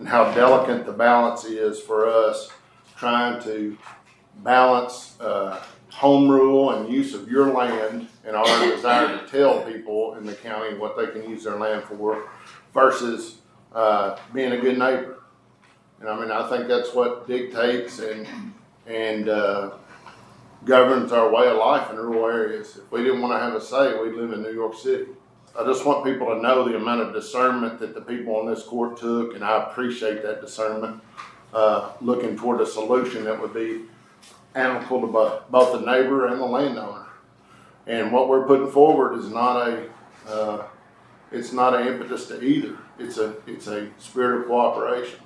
and how delicate the balance is for us trying to balance home rule and use of your land and our desire to tell people in the county what they can use their land for versus being a good neighbor. And I mean, I think that's what dictates and governs our way of life in rural areas. If we didn't want to have a say, we'd live in New York City. I just want people to know the amount of discernment that the people on this court took, and I appreciate that discernment, looking toward a solution that would be amicable to both the neighbor and the landowner. And what we're putting forward is not it's not an impetus to either. It's a spirit of cooperation.